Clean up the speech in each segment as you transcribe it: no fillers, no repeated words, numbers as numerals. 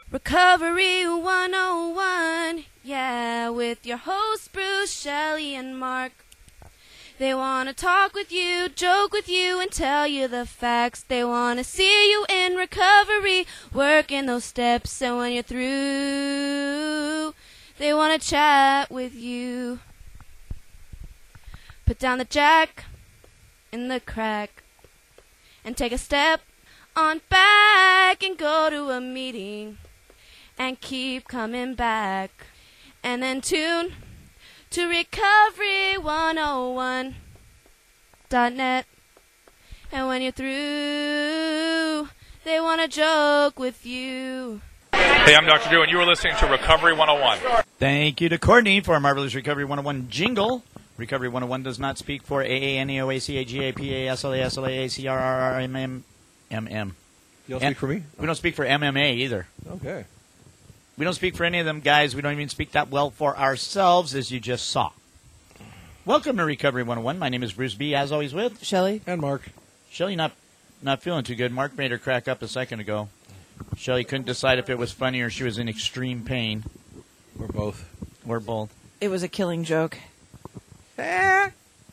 Recovery 101, yeah, with your hosts Bruce, Shelley, and Mark. They want to talk with you, joke with you, and tell you the facts. They want to see you in recovery, working those steps, and when you're through, they want to chat with you. Put down the jack in the crack and take a step on back and go to a meeting and keep coming back, and then tune to recovery101.net. And when you're through, they want to joke with you. Hey, I'm Dr. Drew, and you were listening to Recovery 101. Thank you to Courtney for our marvelous Recovery 101 jingle. Recovery 101 does not speak for AANEOACAGAPASLASLAACRRRMMMM. You don't speak for me? We don't speak for MMA either. Okay. We don't speak for any of them guys. We don't even speak that well for ourselves, as you just saw. Welcome to Recovery 101. My name is Bruce B., as always with Shelley and Mark. Shelley not feeling too good. Mark made her crack up a second ago. Shelley couldn't decide if it was funny or she was in extreme pain. Or both. Or both. It was a killing joke. Yeah,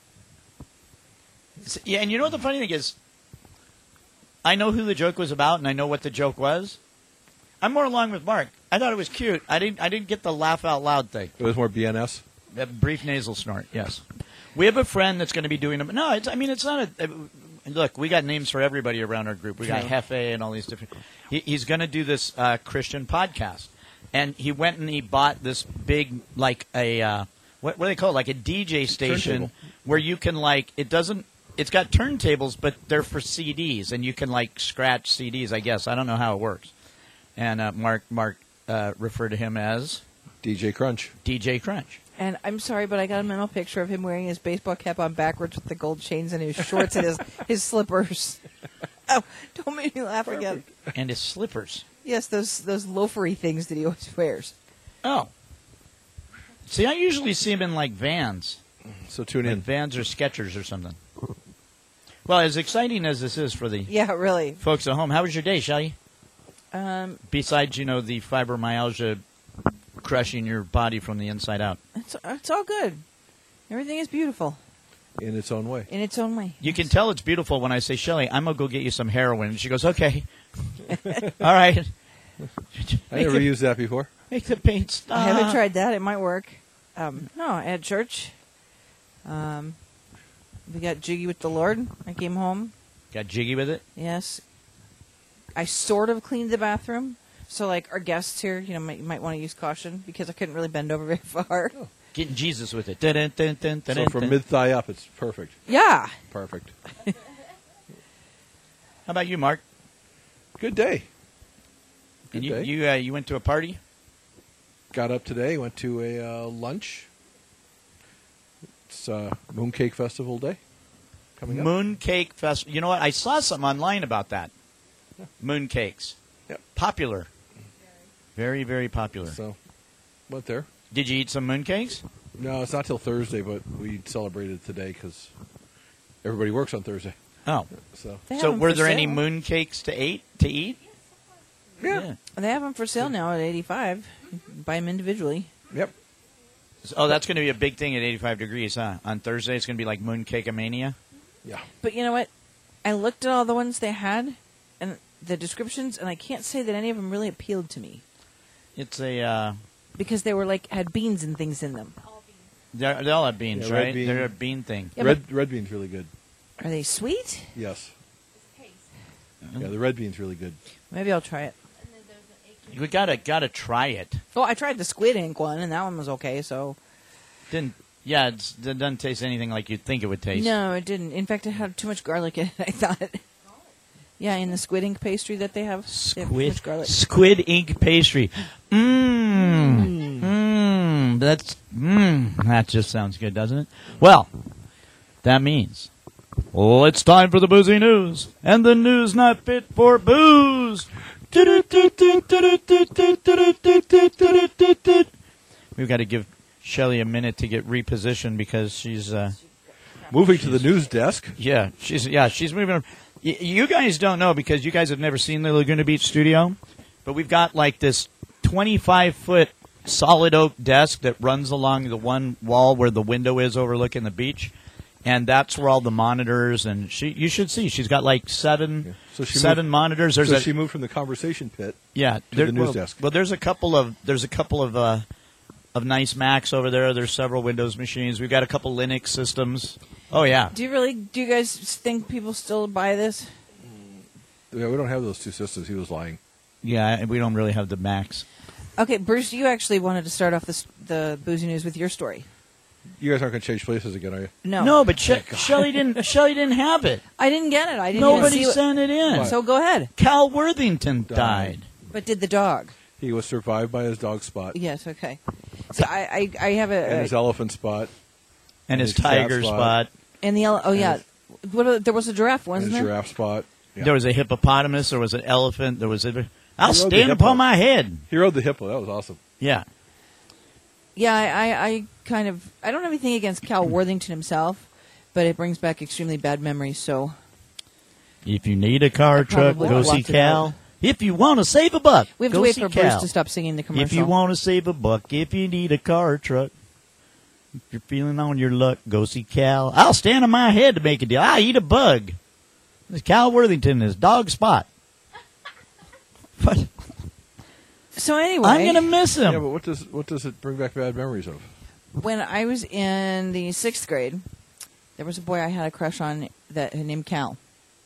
and you know what the funny thing is? I know who the joke was about, and I know what the joke was. I'm more along with Mark. I thought it was cute. I didn't get the laugh out loud thing. It was more BNS? A brief nasal snort, yes. We have a friend that's going to be doing them. No, it's not a... Look, we got names for everybody around our group. We got Hefe and all these different... He's going to do this Christian podcast. And he went and he bought this big, like a... what do they call it? Like a DJ station where you can, like... It's got turntables, but they're for CDs. And you can, like, scratch CDs, I guess. I don't know how it works. And Mark referred to him as... DJ Crunch. DJ Crunch. And I'm sorry, but I got a mental picture of him wearing his baseball cap on backwards with the gold chains and his shorts and his slippers. Oh, don't make me laugh again. And his slippers. Yes, those loafery things that he always wears. Oh. See, I usually see him in, like, Vans. So tune in. Vans or Skechers or something. Well, as exciting as this is for the really folks at home, how was your day, Shelley? Besides, the fibromyalgia crushing your body from the inside out. It's all good. Everything is beautiful. In its own way. In its own way. You can tell it's beautiful when I say, Shelley, I'm going to go get you some heroin. And she goes, okay. All right. I never used that before. Make the pain stop. I haven't tried that. It might work. No, at church. We got jiggy with the Lord. I came home. Got jiggy with it? Yes. I sort of cleaned the bathroom. So, like, our guests here, might want to use caution because I couldn't really bend over very far. Oh. Getting Jesus with it. So from mid-thigh up, it's perfect. Yeah. Perfect. How about you, Mark? Good day. Good day. You went to a party? Got up today, went to a lunch. It's Mooncake Festival Day coming up. Mooncake Festival. You know what? I saw something online about that. Yeah. Mooncakes. Yep. Popular. Very, very popular. So, went there. Did you eat some mooncakes? No, it's not till Thursday, but we celebrated today because everybody works on Thursday. Oh. So were there any mooncakes to eat? Yeah. They have them for sale now at 85. Buy them individually. Yep. Oh, that's going to be a big thing at 85 degrees, huh? On Thursday, it's going to be like Mooncake-a-mania? Yeah. But you know what? I looked at all the ones they had and the descriptions, and I can't say that any of them really appealed to me. It's a... because they were had beans and things in them. They all have beans, yeah, right? Bean. They're a bean thing. Yeah, red bean's really good. Are they sweet? Yes. Yeah, the red bean's really good. Maybe I'll try it. You gotta try it. Well, I tried the squid ink one, and that one was okay, so... It doesn't taste anything like you'd think it would taste. No, it didn't. In fact, it had too much garlic in it, I thought. Yeah, in the squid ink pastry that they have. Squid ink pastry. That just sounds good, doesn't it? Well, that means it's time for the boozy news, and the news not fit for booze. We've got to give Shelley a minute to get repositioned because she's moving to the news desk. Yeah, she's moving. You guys don't know because you guys have never seen the Laguna Beach studio. But we've got like this 25-foot solid oak desk that runs along the one wall where the window is overlooking the beach. And that's where all the monitors and you should see she's got like seven monitors. So she moved from the conversation pit to the news desk. Well, there's a couple of nice Macs over there. There's several Windows machines. We've got a couple Linux systems. Oh yeah. Do you guys think people still buy this? Yeah, we don't have those two systems. He was lying. Yeah, and we don't really have the Macs. Okay, Bruce, you actually wanted to start off the Boozy News with your story. You guys aren't going to change places again, are you? No, but Shelley didn't have it. I didn't get it. I didn't. Nobody even see sent it in. What? So go ahead. Cal Worthington died. But did the dog? He was survived by his dog Spot Yes. Okay. So I have and his elephant Spot And his cat tiger spot. and the there was a giraffe, and wasn't his there? giraffe Spot. Yeah. There was a hippopotamus. There was an elephant. There was a. I'll rode the stand hippo. upon my head. He rode the hippo. That was awesome. Yeah. Yeah, I kind of I don't have anything against Cal Worthington himself, but it brings back extremely bad memories. So If you need a car truck, probably go see blocked it out. Cal. If you want to save a buck, we have go to wait see for Cal. Bruce to stop singing the commercial. If you want to save a buck, if you need a car truck, if you're feeling on your luck, go see Cal. I'll stand on my head to make a deal. I'll eat a bug. This Cal Worthington is dog Spot. But So anyway, I'm going to miss him. Yeah, but what does it bring back bad memories of? when I was in the 6th grade, there was a boy I had a crush on that named Cal.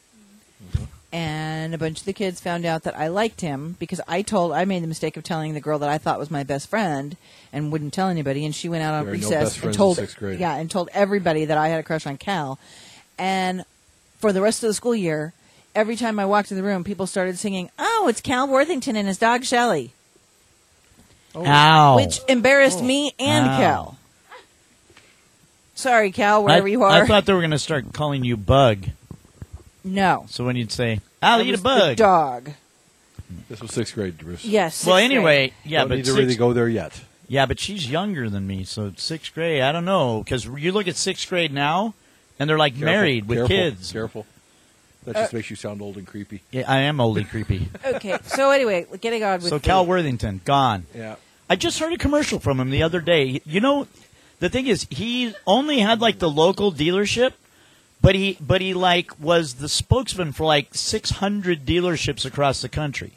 And a bunch of the kids found out that I liked him because I made the mistake of telling the girl that I thought was my best friend and wouldn't tell anybody. And she went out on There are no recess best friends and told in 6th grade. and told everybody that I had a crush on Cal. And for the rest of the school year, every time I walked in the room, people started singing, "Oh, it's Cal Worthington and his dog Shelley," Ow. which embarrassed me and Ow. Cal. Sorry, Cal, wherever you are. I thought they were going to start calling you Bug. No. So when you'd say, I'll It eat a was the bug. Dog. This was 6th grade, Bruce. Yes. Well, 6th anyway, grade. yeah, Don't but need to really sixth- go there yet. Yeah, but she's younger than me, so 6th grade, I don't know. Because you look at 6th grade now, and they're like Careful, married with careful, kids. Careful. That just makes you sound old and creepy. Yeah, I am oldly creepy. Okay, so anyway, getting on with So Cal Worthington, gone. Yeah. I just heard a commercial from him the other day. You know, the thing is, he only had like the local dealership, but he like was the spokesman for like 600 dealerships across the country.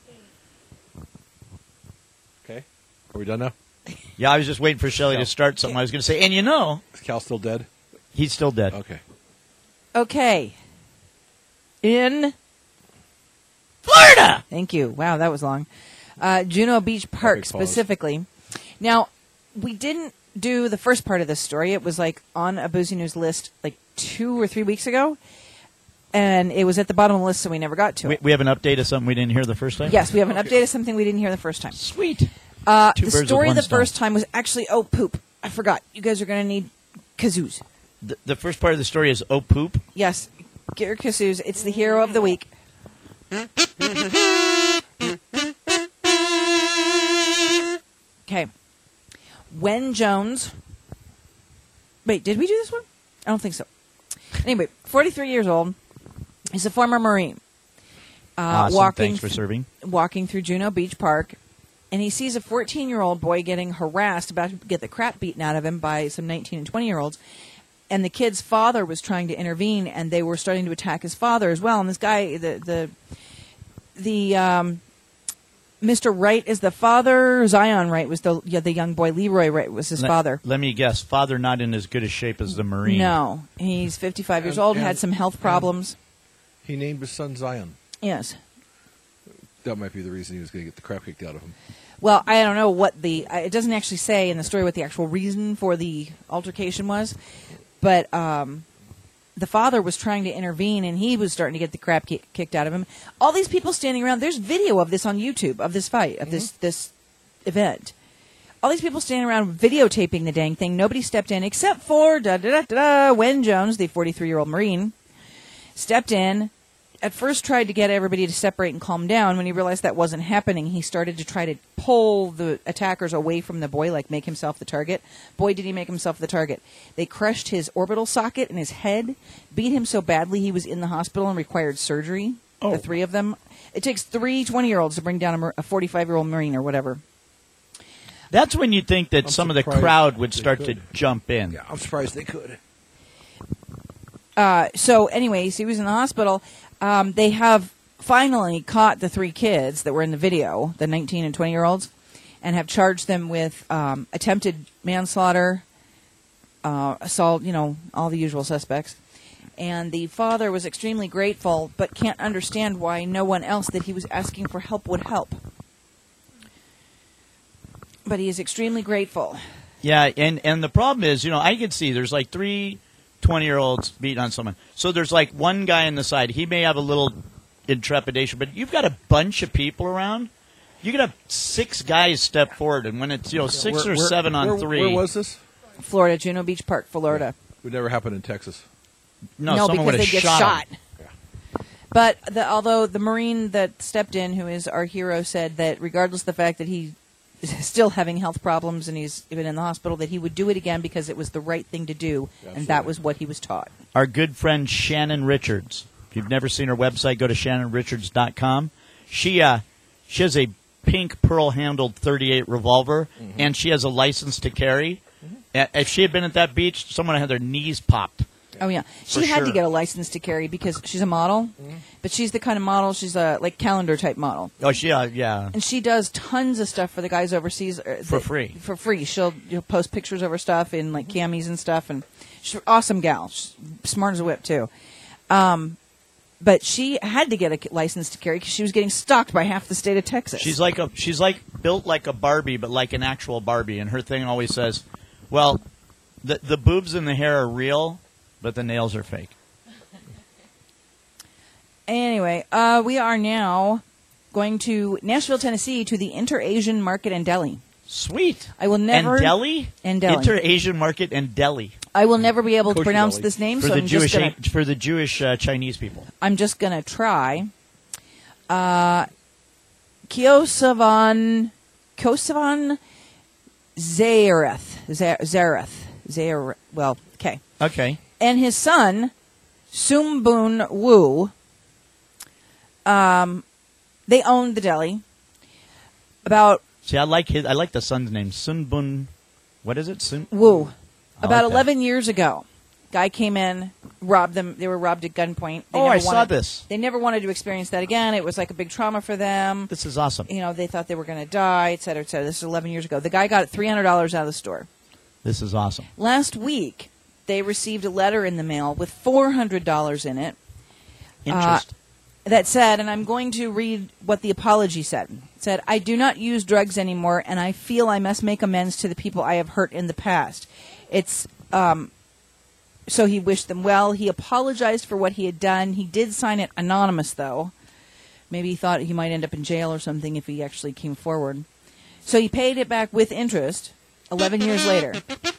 Okay. Are we done now? Yeah, I was just waiting for Shelley to start something. I was going to say, and you know, Is Cal still dead? he's still dead. Okay. Okay. In Florida! Thank you. Wow, that was long. Juno Beach Park Epic pause. specifically. Now, we didn't do the first part of this story. It was like on a Boozy News list like 2 or 3 weeks ago. And it was at the bottom of the list, so we never got to it. We have an update of something we didn't hear the first time? Yes, we have an update of something we didn't hear the first time. Sweet. Two The birds with story one the stone. first time was actually, oh, poop. I forgot. You guys are going to need kazoos. The first part of the story is oh poop. Yes, get your kazoos. It's the hero of the week. Okay. Wen Jones. Wait, did we do this one? I don't think so. Anyway, 43 years old. He's a former Marine. Awesome. Thanks for serving. Walking through Juno Beach Park, and he sees a 14-year-old boy getting harassed, about to get the crap beaten out of him by some 19 and 20-year-olds. And the kid's father was trying to intervene, and they were starting to attack his father as well. And this guy, the Mr. Wright is the father. Zion Wright was the young boy. Leroy Wright was his father. Let me guess. Father not in as good a shape as the Marine. No, he's 55 years And- old. and- Had some health problems. He named his son Zion. Yes. That might be the reason he was going to get the crap kicked out of him. Well, I don't know what it doesn't actually say in the story what the actual reason for the altercation was, but the father was trying to intervene, and he was starting to get the crap kicked out of him. All these people standing around. There's video of this on YouTube of this fight, of this event. All these people standing around videotaping the dang thing. Nobody stepped in except for Wen Jones, the 43-year-old Marine, stepped in. At first tried to get everybody to separate and calm down. When he realized that wasn't happening, he started to try to pull the attackers away from the boy, like make himself the target. Boy, did he make himself the target. They crushed his orbital socket in his head, beat him so badly he was in the hospital and required surgery. the three of them. It takes three 20-year-olds to bring down a 45-year-old Marine or whatever. That's when you think that some of the crowd would start to jump in. Yeah, I'm surprised they could. So, anyways, he was in the hospital. They have finally caught the three kids that were in the video, the 19 and 20-year-olds, and have charged them with attempted manslaughter, assault, all the usual suspects. And the father was extremely grateful, but can't understand why no one else that he was asking for help would help. But he is extremely grateful. Yeah, and the problem is, I could see there's like three 20-year-olds beating on someone. So there's like one guy on the side. He may have a little intrepidation, but you've got a bunch of people around. You could have six guys step forward, and when it's 6 or 7 on 3. Where was this? Florida, Juno Beach Park, Florida. Would never happen in Texas. No, someone because would have they get shot him. shot. But although the Marine that stepped in, who is our hero, said that regardless of the fact that he is still having health problems and he's been in the hospital, that he would do it again because it was the right thing to do, and that was what he was taught. Our good friend Shannon Richards. If you've never seen her website, go to shannonrichards.com. She has a pink pearl-handled .38 revolver, and she has a license to carry. If she had been at that beach, someone had their knees popped. Oh, yeah. She had to get a license to carry because she's a model, but she's the kind of model, she's a calendar-type model. Oh, yeah. And she does tons of stuff for the guys overseas. For free. For free. She'll post pictures of her stuff in, camis and stuff, and she's an awesome gal. She's smart as a whip, too. But she had to get a license to carry because she was getting stalked by half the state of Texas. She's built like a Barbie, but like an actual Barbie. And her thing always says, well, the boobs and the hair are real, but the nails are fake. Anyway, we are now going to Nashville, Tennessee, to the Inter-Asian Market and Deli. Sweet. I will never... And Deli? And Deli. Inter-Asian Market and Deli. I will never be able to Kosher pronounce deli. this name, For so the I'm Jewish just going to... for the Jewish Chinese people. I'm just going to try. Kosovan Zareth. Well, okay. Okay. And his son, Sumbun Wu, they owned the deli. See, I like the son's name, Sun Bun. What is it? Sun Wu. I About like that. 11 years ago, guy came in, robbed them. They were robbed at gunpoint. I saw this. They never wanted to experience that again. It was like a big trauma for them. This is awesome. They thought they were going to die, et cetera, et cetera. This is 11 years ago. The guy got $300 out of the store. This is awesome. Last week, they received a letter in the mail with $400 in it. Interest. That said, and I'm going to read what the apology said. It said, I do not use drugs anymore, and I feel I must make amends to the people I have hurt in the past. It's, so he wished them well. He apologized for what he had done. He did sign it anonymous, though. Maybe he thought he might end up in jail or something if he actually came forward. So he paid it back with interest 11 years later.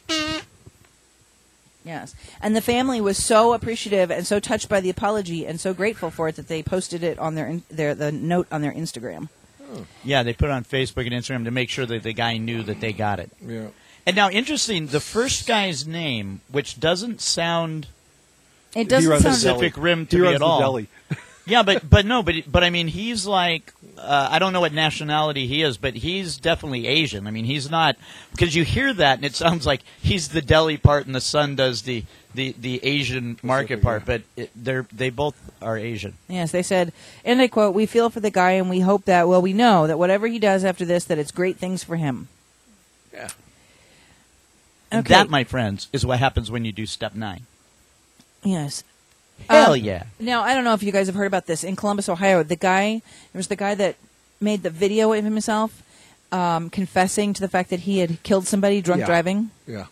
Yes. And the family was so appreciative and so touched by the apology and so grateful for it that they posted it on the note on their Instagram. Yeah, they put it on Facebook and Instagram to make sure that the guy knew that they got it. Yeah. And now, interesting, the first guy's name, which doesn't sound It doesn't runs sound the deli. Pacific Rim to He me runs at the all. deli. Yeah, but I mean, he's like, I don't know what nationality he is, but he's definitely Asian. I mean, he's not, because you hear that and it sounds like he's the deli part and the son does the Asian market part, but they both are Asian. Yes, they said, and I quote, we feel for the guy and we hope that, we know that whatever he does after this, that it's great things for him. Yeah. And Okay. that, my friends, is what happens when you do step 9. Yes. Hell yeah. Now, I don't know if you guys have heard about this. In Columbus, Ohio, there was the guy that made the video of himself confessing to the fact that he had killed somebody drunk driving. Yeah.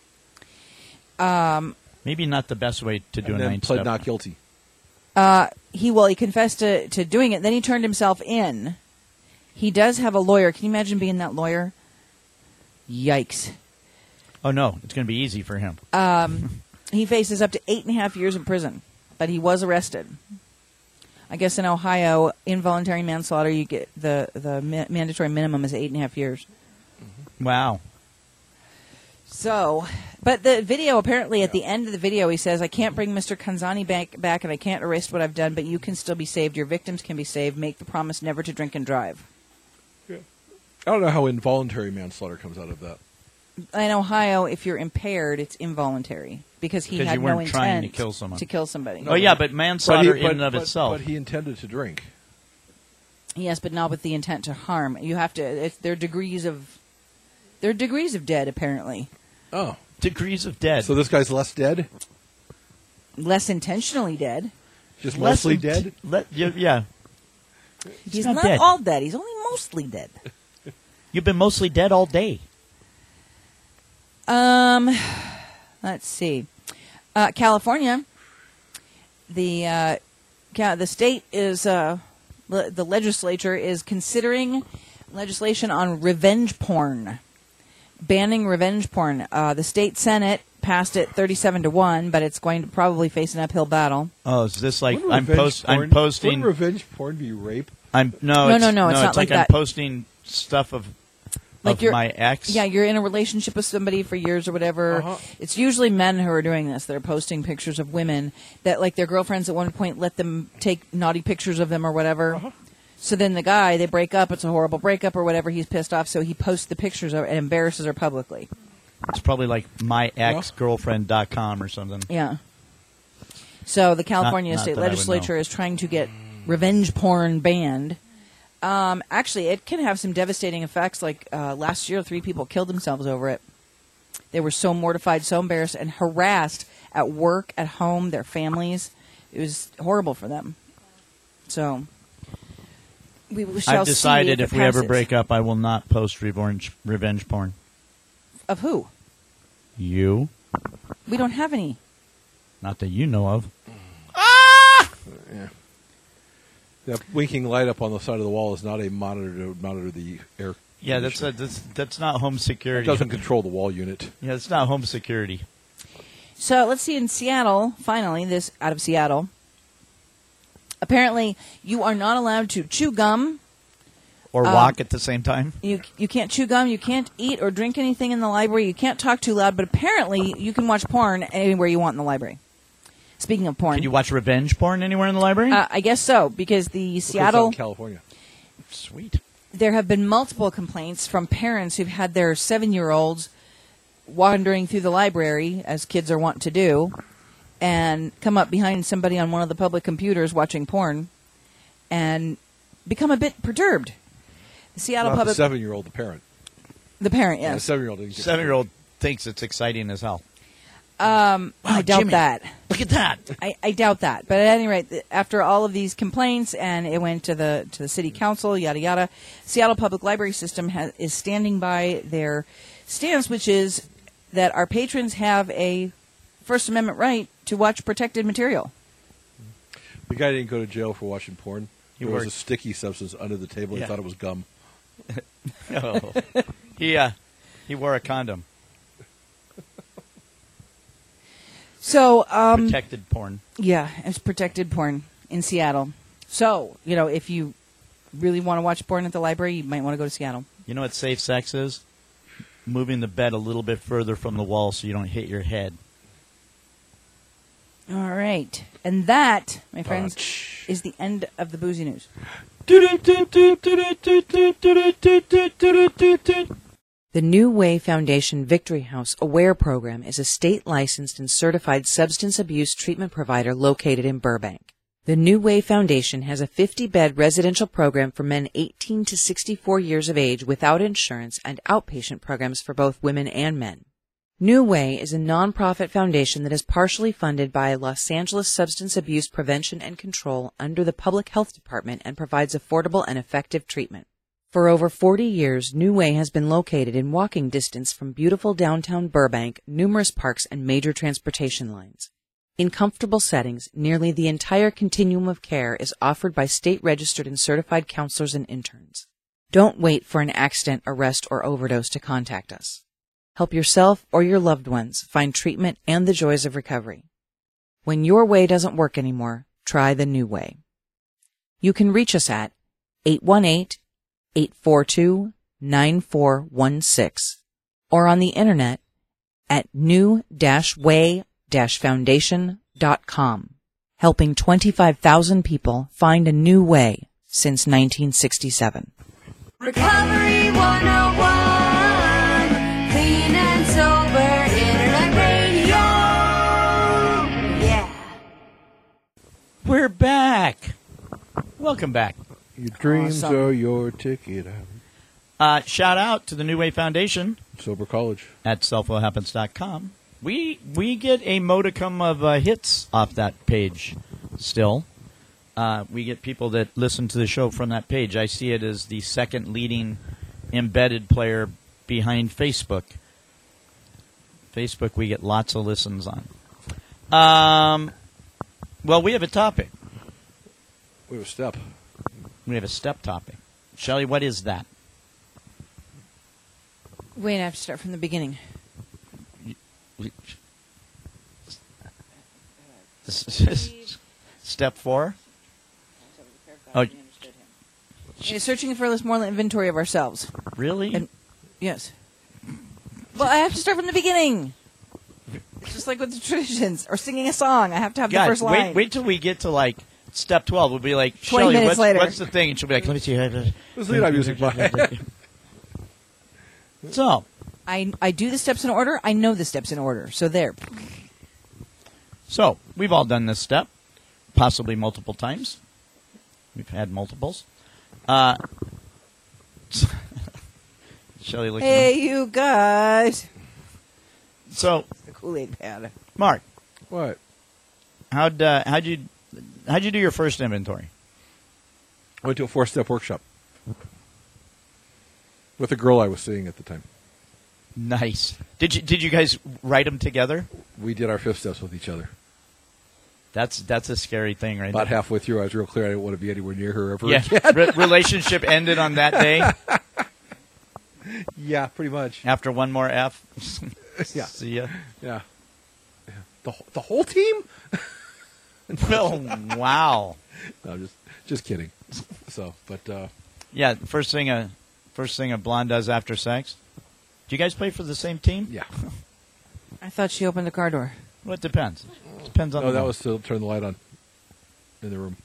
Maybe not the best way to do And a then 9 pled step. not guilty. He confessed to doing it. Then he turned himself in. He does have a lawyer. Can you imagine being that lawyer? Yikes. Oh, no. It's going to be easy for him. He faces up to 8.5 years in prison, but he was arrested. I guess in Ohio, involuntary manslaughter, you get the mandatory minimum is 8.5 years. Wow. So, but the video, apparently at the end of the video, he says, I can't bring Mr. Kanzani back and I can't erase what I've done, but you can still be saved. Your victims can be saved. Make the promise never to drink and drive. Yeah. I don't know how involuntary manslaughter comes out of that. In Ohio, if you're impaired, it's involuntary because he had you no weren't intent trying to kill someone. somebody. Oh, yeah, but manslaughter in and of itself. But he intended to drink. Yes, but not with the intent to harm. You have to. There are degrees of dead, apparently. Oh. Degrees of dead. So this guy's less dead? Less intentionally dead. Just mostly dead? Yeah. He's not not dead. all dead. He's only mostly dead. You've been mostly dead all day. Let's see. California, the state is the legislature is considering legislation on revenge porn, banning revenge porn. The state Senate passed it 37-1, but it's going to probably face an uphill battle. Oh, is this like Wouldn't I'm posting? Wouldn't revenge porn be rape? No, It's it's not like like I'm that. posting stuff of my ex. Yeah, you're in a relationship with somebody for years or whatever. Uh-huh. It's usually men who are doing this. They're posting pictures of women that, like, their girlfriends at one point let them take naughty pictures of them or whatever. Uh-huh. So then the guy, they break up. It's a horrible breakup or whatever. He's pissed off, so he posts the pictures and embarrasses her publicly. It's probably like myexgirlfriend.com or something. Yeah. So the California Not state that I would legislature know. is trying to get revenge porn banned. Actually, it can have some devastating effects. Like last year, 3 people killed themselves over it. They were so mortified, so embarrassed, and harassed at work, at home, their families. It was horrible for them. So we shall I've decided see if we ever passes. break up, I will not post revenge porn. Of who? You? We don't have any. Not that you know of. Yeah. That winking light up on the side of the wall is not a monitor to monitor the air. Yeah, that's not home It security. doesn't control the wall unit. Yeah, it's not home security. So let's see, in Seattle, finally, this out of Seattle. Apparently, you are not allowed to chew gum. Or walk at the same time. You can't chew gum. You can't eat or drink anything in the library. You can't talk too loud. But apparently, you can watch porn anywhere you want in the library. Speaking of porn, Can you watch revenge porn anywhere in the library? I guess so, because the Seattle, in California. Sweet. there have been multiple complaints from parents who've had their 7-year-olds wandering through the library, as kids are wont to do, and come up behind somebody on one of the public computers watching porn, and become a bit perturbed. The Seattle Not public, the 7-year-old, the parent. the parent, Yeah, yes. the 7-year-old didn't get 7-year-old thinks it's exciting as hell. I doubt Jimmy. that. Look at that. I doubt that. But at any rate, after all of these complaints, and it went to the city council, yada yada, Seattle Public Library System is standing by their stance, which is that our patrons have a First Amendment right to watch protected material. The guy didn't go to jail for watching porn. He There was a worked- sticky substance under the table. He Yeah. thought it was gum. Oh. He wore a condom. So, Protected porn. yeah, it's protected porn in Seattle. So, if you really want to watch porn at the library, you might want to go to Seattle. You know what safe sex is? Moving the bed a little bit further from the wall so you don't hit your head. All right. And that, my friends, is the end of the Boozy News. The New Way Foundation Victory House Aware program is a state-licensed and certified substance abuse treatment provider located in Burbank. The New Way Foundation has a 50-bed residential program for men 18 to 64 years of age without insurance and outpatient programs for both women and men. New Way is a nonprofit foundation that is partially funded by Los Angeles Substance Abuse Prevention and Control under the Public Health Department and provides affordable and effective treatment. For over 40 years, New Way has been located in walking distance from beautiful downtown Burbank, numerous parks, and major transportation lines. In comfortable settings, nearly the entire continuum of care is offered by state-registered and certified counselors and interns. Don't wait for an accident, arrest, or overdose to contact us. Help yourself or your loved ones find treatment and the joys of recovery. When your way doesn't work anymore, try the New Way. You can reach us at 818-842-9416 or on the internet at new-way-foundation.com, helping 25,000 people find a new way since 1967. Recovery 101, clean and sober internet radio. Yeah. We're back. Welcome back. Your dreams Awesome. are your ticket out. Shout out to the New Way Foundation Sober College. at selfwillhappens.com. We get a modicum of hits off that page still. We get people that listen to the show from that page. I see it as the second leading embedded player behind Facebook. Facebook we get lots of listens on. Well, we have a topic. We have a step. We have a step topic. Shelley, what is that? Wait, I have to start from the beginning. Step 4? Oh, Searching for a more inventory of ourselves. really? And yes. Well, I have to start from the beginning. Just like with the traditions or singing a song, I have to have the God, first line. wait till we get to like step 12. We'll be like, 20 Shelley, minutes later. what's the thing? And she'll be like, let me see. Let's leave our music by. So, I do the steps in order. I know the steps in order. So there. So, we've all done this step, possibly multiple times. We've had multiples. Shelley looking. Hey, you guys. So, The Kool-Aid pad. Mark, What? how'd you do your first inventory? I went to a 4-step workshop with a girl I was seeing at the time. Nice. Did you guys write them together? We did our 5 steps with each other. That's a scary thing, right? About halfway through, I was real clear I didn't want to be anywhere near her ever Yeah. again. Relationship ended on that day Yeah, pretty much. after one more F. Yeah. See ya. Yeah. The whole team? Oh, wow. No, just kidding. So, but Yeah, first thing a blonde does after sex. Do you guys play for the same team? yeah. I thought she opened the car door. Well, it depends. Depends on No, the that was to turn the light on in the room.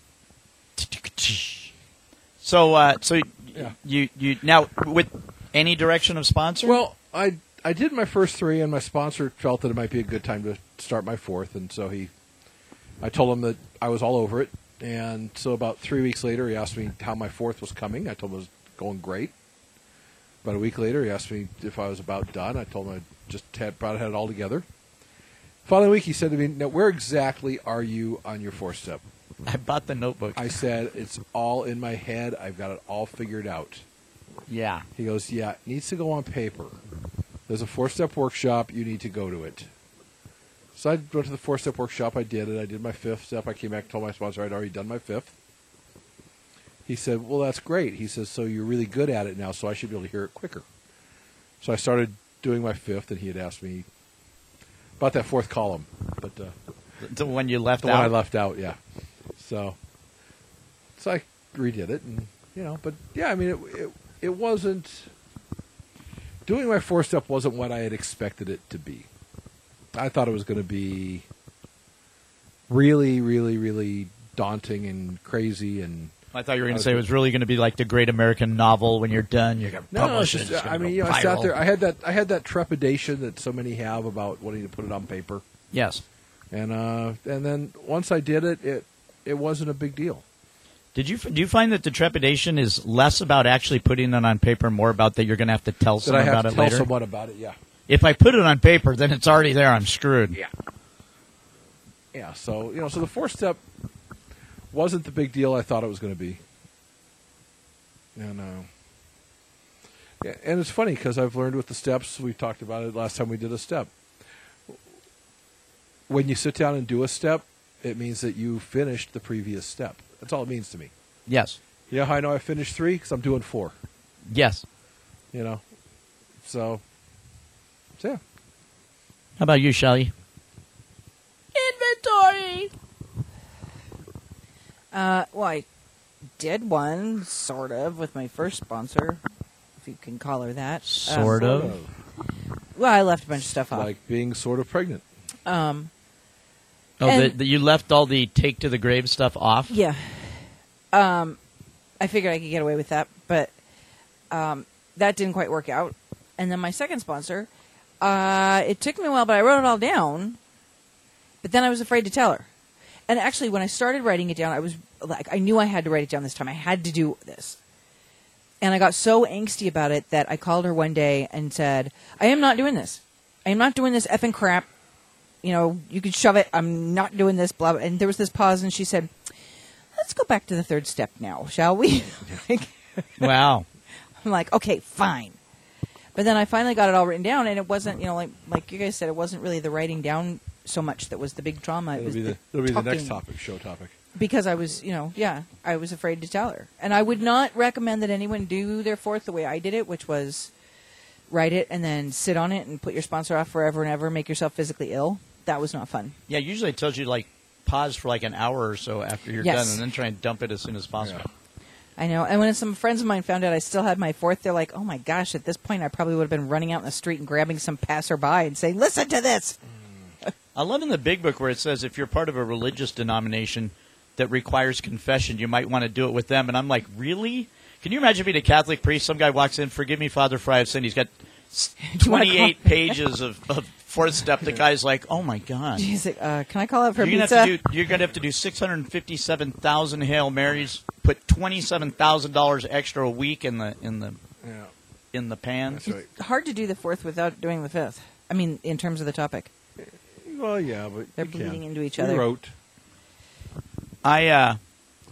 So Yeah. you now with any direction of sponsor? Well, I did my first 3, and my sponsor felt that it might be a good time to start my 4th, and so I told him that I was all over it, and so about 3 weeks later, he asked me how my 4th was coming. I told him it was going great. About a week later, he asked me if I was about done. I told him I just had it all together. Following week, he said to me, "Now, where exactly are you on your 4th step?" I bought the notebook. I said, "It's all in my head. I've got it all figured out." Yeah. He goes, "Yeah, it needs to go on paper. There's a 4-step workshop. You need to go to it." So I went to the 4-step workshop. I did it. I did my 5th step. I came back and told my sponsor I'd already done my 5th. He said, "Well, that's great." He says, "So you're really good at it now, so I should be able to hear it quicker." So I started doing my 5th, and he had asked me about that 4th column. But The one you left the out. one I left out, yeah. So I redid it, and but yeah, I mean, it wasn't doing my 4-step wasn't what I had expected it to be. I thought it was going to be really, really, really daunting and crazy, and I thought you were going to say it was really going to be like the Great American Novel. When you're done, you're going to no, publish it's it. just, It's gonna I mean, go I sat viral. there. I had that trepidation that so many have about wanting to put it on paper, Yes. and then once I did it, it wasn't a big deal. Do you find that the trepidation is less about actually putting it on paper, more about that you're going to have to tell That someone I have about to it tell later? someone about it, yeah. If I put it on paper, then it's already there. I'm screwed. Yeah, so so the 4-step wasn't the big deal I thought it was going to be, and and it's funny because I've learned with the steps. We talked about it last time we did a step. When you sit down and do a step, it means that you finished the previous step. That's all it means to me. Yes. You know how I know I finished 3? Because I'm doing 4. Yes. So yeah. How about you, Shelley? Inventory. Well, I did one, sort of, with my first sponsor, if you can call her that. Sort of. Well, I left a bunch of stuff off. Like being sort of pregnant. And- you left all the take to the grave stuff off? Yeah. I figured I could get away with that, but that didn't quite work out. And then my second sponsor, it took me a while, but I wrote it all down. But then I was afraid to tell her. And actually, when I started writing it down, I was like, I knew I had to write it down this time. I had to do this. And I got so angsty about it that I called her one day and said, I am not doing this. I am not doing this effing crap. You know, you can shove it. I'm not doing this, blah, blah. And there was this pause, and she said, let's go back to the third step now, shall we? Wow. I'm like, okay, fine. But then I finally got it all written down, and it wasn't, you know, like you guys said, it wasn't really the writing down so much that was the big trauma. It was It'll be the next topic, show topic. Because I was, you know, I was afraid to tell her. And I would not recommend that anyone do their fourth the way I did it, which was write it and then sit on it and put your sponsor off forever and ever, make yourself physically ill. That was not fun. Yeah, usually it tells you, like, pause for like an hour or so after you're Yes. done and then try and dump it as soon as possible. Yeah. I know. And when some friends of mine found out I still had my fourth, they're like, oh my gosh, at this point I probably would have been running out in the street and grabbing some passerby and saying, listen to this. I love in the big book where it says if you're part of a religious denomination that requires confession, you might want to do it with them. And I'm like, really? Can you imagine being a Catholic priest? Some guy walks in, forgive me, Father, for I have sinned. He's got 28 pages of fourth step. The guy's like, oh my God. She's like, can I call up for You're pizza? going to have to do 657,000 Hail Marys, put $27,000 extra a week in the pan. That's right. Hard to do the fourth without doing the fifth. I mean, in terms of the topic. Well, yeah, but They're you can. bleeding into each We other. wrote. I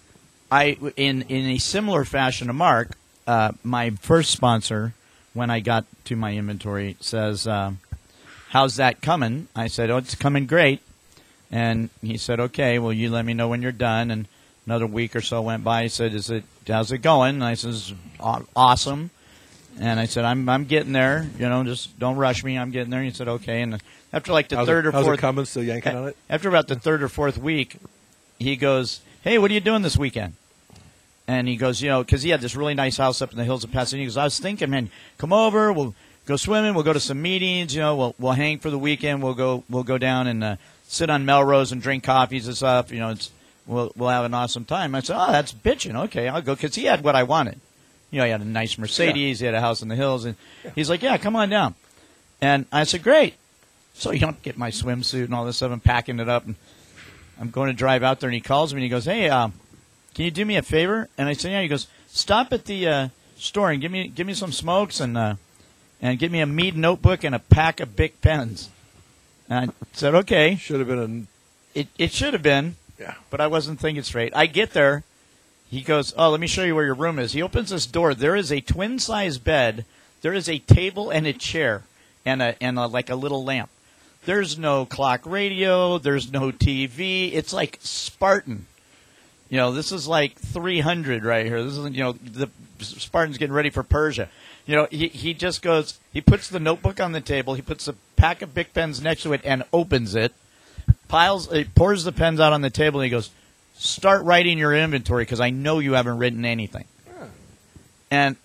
in a similar fashion to Mark, my first sponsor, when I got to my inventory, says, how's that coming? I said, oh, it's coming great. And he said, okay, well, you let me know when you're done. And another week or so went by. He said, how's it going? And I said, awesome. And I said, I'm getting there. You know, just don't rush me. I'm getting there. And he said, okay. And after like the How's third or how's fourth, it coming? Still yanking on it? after about the third or fourth week, he goes, hey, what are you doing this weekend? And he goes, you know, because he had this really nice house up in the hills of Pasadena. He goes, I was thinking, man, come over. We'll go swimming. We'll go to some meetings. You know, we'll hang for the weekend. We'll go down and sit on Melrose and drink coffees and stuff. You know, we'll have an awesome time. I said, oh, that's bitching. Okay, I'll go, because he had what I wanted. You know, he had a nice Mercedes. He had a house in the hills, and he's like, yeah, come on down. And I said, great. So you don't get my swimsuit and all this stuff. I'm packing it up, and I'm going to drive out there. And he calls me and he goes, hey, can you do me a favor? And I said, yeah. He goes, stop at the store and give me some smokes and give me a Mead notebook and a pack of Bic pens. And I said, okay. Should have been It should have been, but I wasn't thinking straight. I get there. He goes, oh, let me show you where your room is. He opens this door. There is a twin-size bed. There is a table and a chair and like a little lamp. There's no clock radio. There's no TV. It's like Spartan. You know, this is like 300 right here. This is, you know, the Spartan's getting ready for Persia. You know, he just goes, he puts the notebook on the table. He puts a pack of Bic pens next to it and opens it. Pours the pens out on the table, and he goes, start writing your inventory because I know you haven't written anything. Yeah. And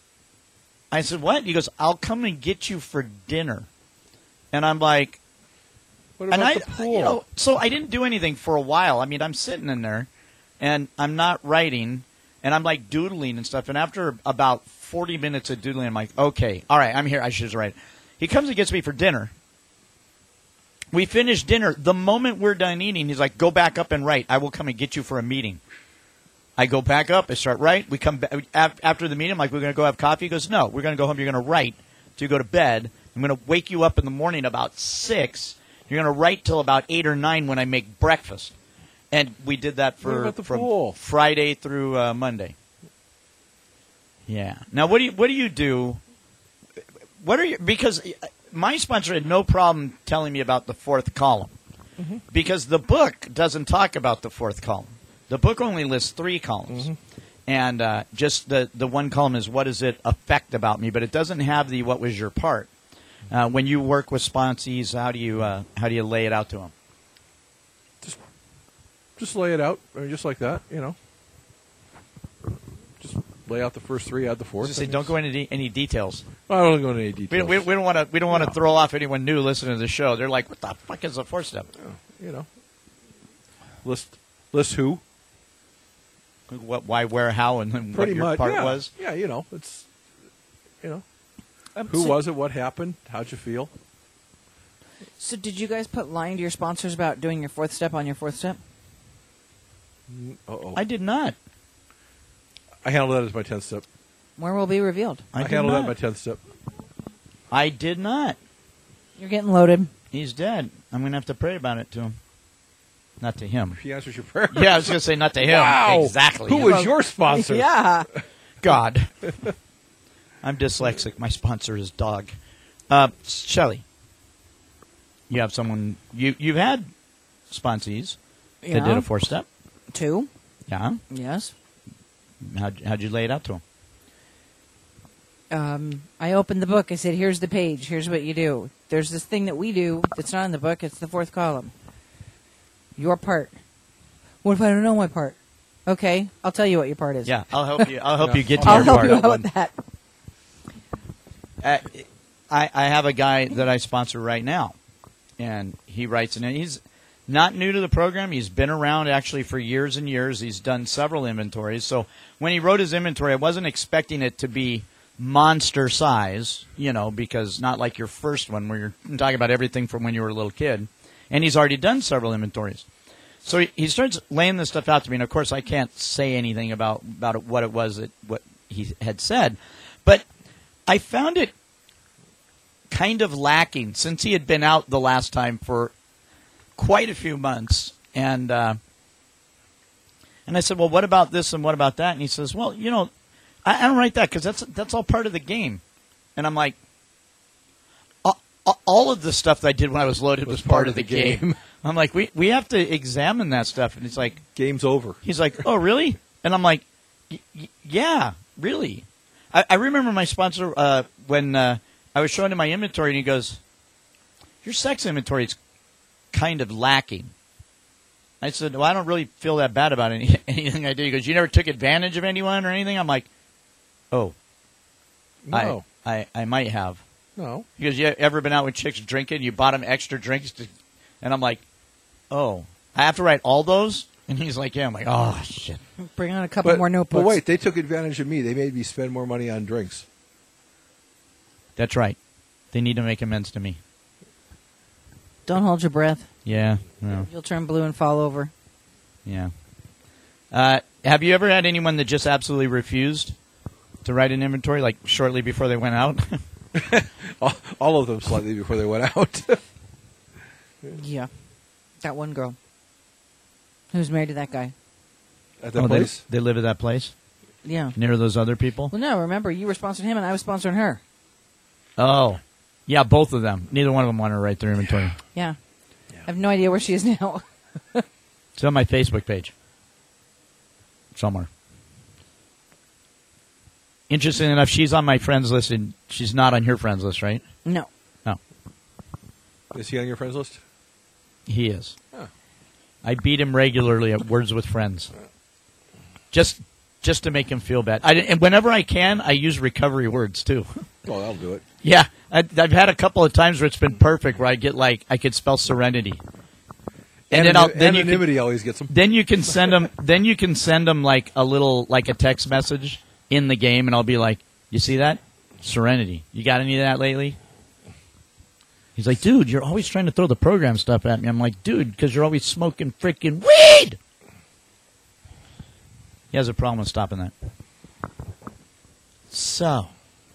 I said, what? He goes, I'll come and get you for dinner. And I'm like, What about the pool? You know, so I didn't do anything for a while. I mean, I'm sitting in there, and I'm not writing, and I'm like doodling and stuff. And after about 40 minutes of doodling, I'm like, okay, all right, I'm here. I should just write. He comes and gets me for dinner. We finish dinner. The moment we're done eating, he's like, go back up and write. I will come and get you for a meeting. I go back up. I start write. We come back after the meeting. I'm like, we're going to go have coffee. He goes, no, we're going to go home. You're going to write till you go to bed. I'm going to wake you up in the morning about 6. You're going to write till about 8 or 9 when I make breakfast. And we did that from Friday through Monday. Yeah. Now, what do you do? What are you? Because my sponsor had no problem telling me about the fourth column, because the book doesn't talk about the fourth column. The book only lists 3 columns, and just the one column is what does it affect about me, but it doesn't have the what was your part. When you work with sponsees, how do you lay it out to them? Just lay it out, just like that, you know. Just lay out the first three, add the fourth. Just say, don't go into any details. I don't go into any details. We don't want to throw off anyone new listening to the show. They're like, what the fuck is a fourth step? You know, list who, What, why, where, how, and then pretty what your much. part Yeah. was. Yeah, you know, it's who was it? What happened? How'd you feel? So did you guys put lying to your sponsors about doing your fourth step on your fourth step? Uh-oh. I did not. I handled that as my 10th step. Where will be revealed? I did handled that not. as my 10th step. I did not. You're getting loaded. He's dead. I'm going to have to pray about it to him. Not to him. He answers your prayer. Yeah, I was going to say not to him. Wow. Exactly. Who was your sponsor? Yeah. God. I'm dyslexic. My sponsor is dog. Shelley, you have someone. You've had sponsees that did a fourth step. 2. Yeah. Yes. How'd you lay it out to him? I opened the book. I said, here's the page. Here's what you do. There's this thing that we do that's not in the book. It's the fourth column. Your part. What if I don't know my part? Okay, I'll tell you what your part is. Yeah, I'll help you. I'll help you get to I'll your help part. you out with that. I have a guy that I sponsor right now, and he writes in it. He's not new to the program. He's been around actually for years and years. He's done several inventories. So when he wrote his inventory, I wasn't expecting it to be monster size, because not like your first one where you're talking about everything from when you were a little kid. And he's already done several inventories. So he starts laying this stuff out to me, and of course I can't say anything about what it was what he had said. But I found it kind of lacking since he had been out the last time for quite a few months. And I said, well, what about this and what about that? And he says, well, I don't write that because that's all part of the game. And I'm like, all of the stuff that I did when I was loaded was part of the game. I'm like, we have to examine that stuff. And he's like, game's over. He's like, oh, really? And I'm like, yeah, really. I remember my sponsor when I was showing him my inventory, and he goes, your sex inventory is kind of lacking. I said, well, I don't really feel that bad about anything I did. He goes, you never took advantage of anyone or anything? I'm like, oh, No. I might have. No. He goes, you ever been out with chicks drinking? You bought them extra drinks? And I'm like, oh, I have to write all those? And he's like, yeah. I'm like, oh, shit. Bring on a couple more notebooks. But wait, they took advantage of me. They made me spend more money on drinks. That's right. They need to make amends to me. Don't hold your breath. Yeah. No. You'll turn blue and fall over. Yeah. Have you ever had anyone that just absolutely refused to write an inventory, like shortly before they went out? All of them slightly before they went out. Yeah. That one girl who's married to that guy. At that place? They live at that place? Yeah. Near those other people? Well, no, remember, you were sponsoring him and I was sponsoring her. Oh. Yeah, both of them. Neither one of them wanted to write their inventory. Yeah. I have no idea where she is now. It's on my Facebook page. Somewhere. Interesting enough, she's on my friends list, and she's not on your friends list, right? No. No. Is he on your friends list? He is. Huh. I beat him regularly at Words with Friends. Just to make him feel bad. And whenever I can, I use recovery words, too. Oh, that'll do it. Yeah. I've had a couple of times where it's been perfect, where I get I could spell serenity. And then anonymity always gets them. Then you can send them. Then you can send them a text message in the game, and I'll be like, "You see that? Serenity. You got any of that lately?" He's like, "Dude, you're always trying to throw the program stuff at me." I'm like, "Dude, because you're always smoking freaking weed." He has a problem with stopping that. So,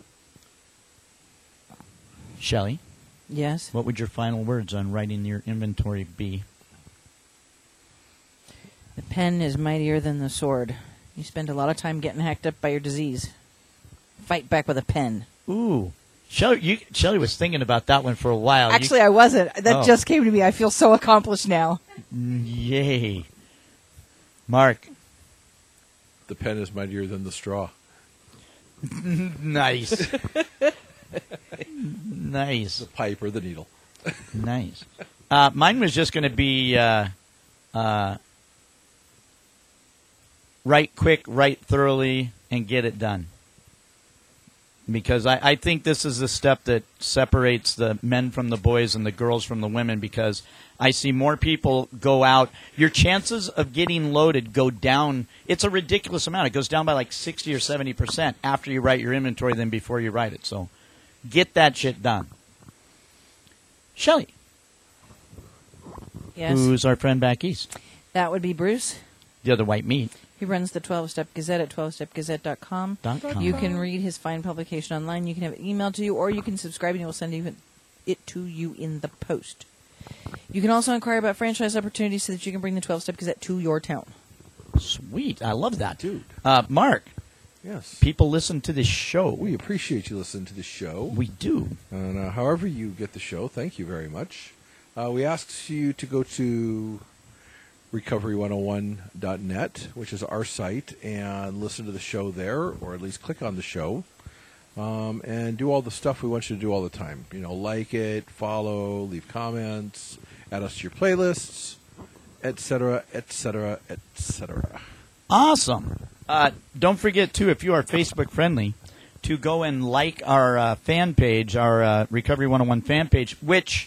Shelley, Yes. what would your final words on writing your inventory be? The pen is mightier than the sword. You spend a lot of time getting hacked up by your disease. Fight back with a pen. Ooh. Shelley was thinking about that one for a while. Actually, I wasn't. That just came to me. I feel so accomplished now. Yay. Mark. The pen is mightier than the straw. Nice. Nice. The pipe or the needle. Nice. Mine was just going to be write quick, write thoroughly, and get it done. Because I think this is the step that separates the men from the boys and the girls from the women, because I see more people go out. Your chances of getting loaded go down. It's a ridiculous amount. It goes down by like 60 or 70% after you write your inventory than before you write it. So get that shit done. Shelley. Yes. Who's our friend back east? That would be Bruce. The other white meat. He runs the 12-Step Gazette at 12stepgazette.com. You can read his fine publication online. You can have it emailed to you, or you can subscribe and he will send it to you in the post. You can also inquire about franchise opportunities so that you can bring the 12-Step Gazette to your town. Sweet. I love that. Dude. Mark. Yes. People listen to this show. We appreciate you listening to the show. We do. And however you get the show, thank you very much. We asked you to go to recovery101.net, which is our site, and listen to the show there, or at least click on the show, and do all the stuff we want you to do all the time. You know, like it, follow, leave comments, add us to your playlists, etc., etc., etc. Awesome. Don't forget, too, if you are Facebook friendly, to go and like our fan page, our Recovery 101 fan page, which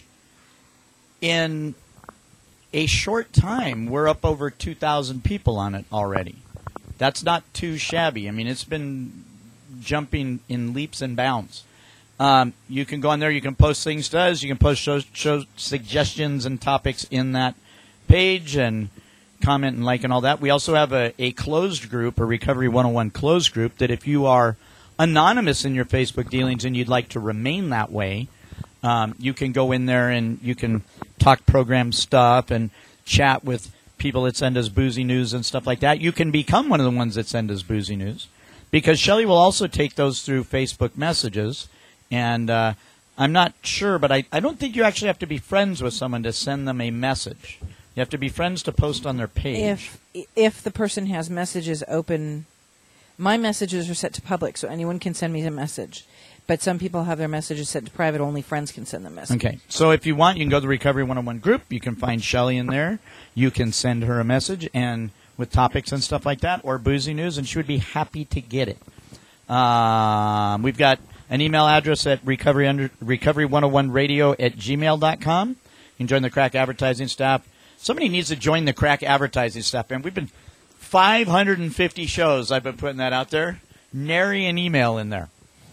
in a short time, we're up over 2,000 people on it already. That's not too shabby. I mean, it's been jumping in leaps and bounds. You can go on there. You can post things to us. You can post show suggestions and topics in that page and comment and like and all that. We also have a closed group, a Recovery 101 closed group, that if you are anonymous in your Facebook dealings and you'd like to remain that way, you can go in there and you can talk program stuff and chat with people that send us boozy news and stuff like that. You can become one of the ones that send us boozy news, because Shelley will also take those through Facebook messages. And I'm not sure, but I don't think you actually have to be friends with someone to send them a message. You have to be friends to post on their page. If the person has messages open, my messages are set to public, so anyone can send me a message. But some people have their messages set to private. Only friends can send them messages. Okay. So if you want, you can go to the Recovery 101 group. You can find Shelley in there. You can send her a message and with topics and stuff like that, or boozy news, and she would be happy to get it. We've got an email address at recovery101radio@gmail.com. You can join the Crack Advertising staff. Somebody needs to join the Crack Advertising staff, man. We've been 550 shows. I've been putting that out there. Nary an email in there.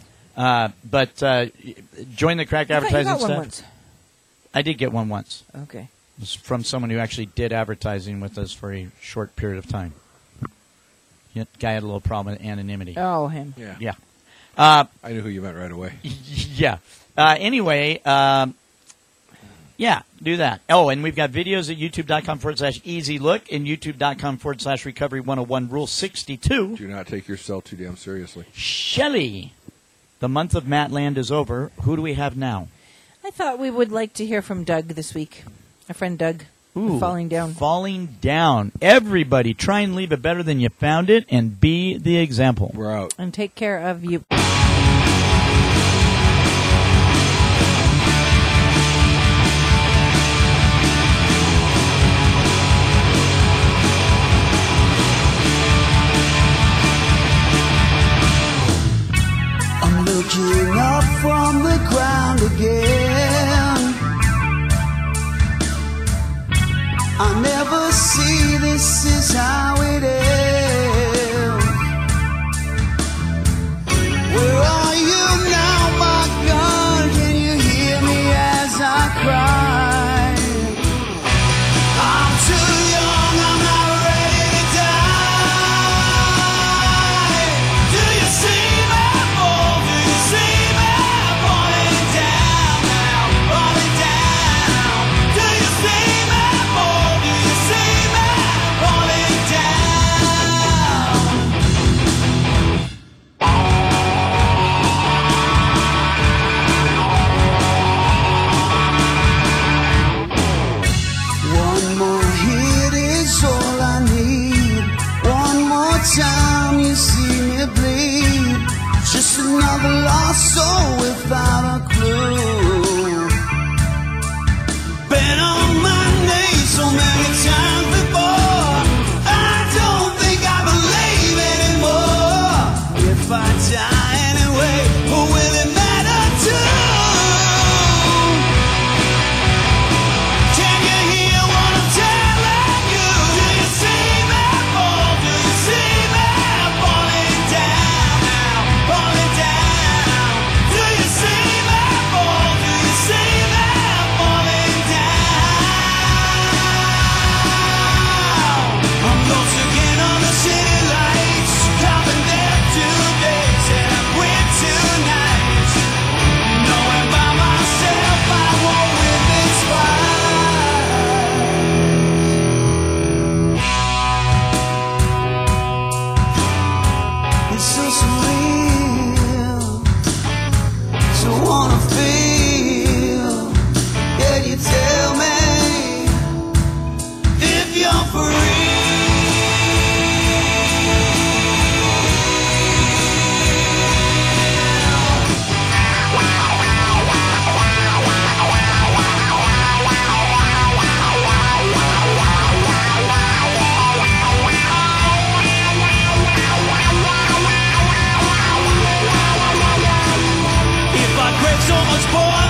But join the Crack Advertising staff. Once. I did get one once. Okay. It was from someone who actually did advertising with us for a short period of time. The guy had a little problem with anonymity. Oh, him. Yeah. Yeah. I knew who you meant right away. Yeah. Anyway, yeah, do that. Oh, and we've got videos at youtube.com/easy look and youtube.com/recovery101 rule 62. Do not take yourself too damn seriously. Shelley, the month of Matland is over. Who do we have now? I thought we would like to hear from Doug this week. Our friend Doug. Ooh, Falling Down. Falling Down. Everybody, try and leave it better than you found it and be the example. We're out. And take care of you. I'm looking up from the ground again. I never see this is how it ends. Where are you now, my God? Can you hear me as I cry? I'm too young, I'm not ready to die. Do you see me fall? Do you see me falling down now? Falling down. Do you see me fall? Do you see me falling down? One more hit is all I need. One more time you see me bleed. Just another lost soul without a clue. Been on my knees so many times before. I don't think I believe Boy,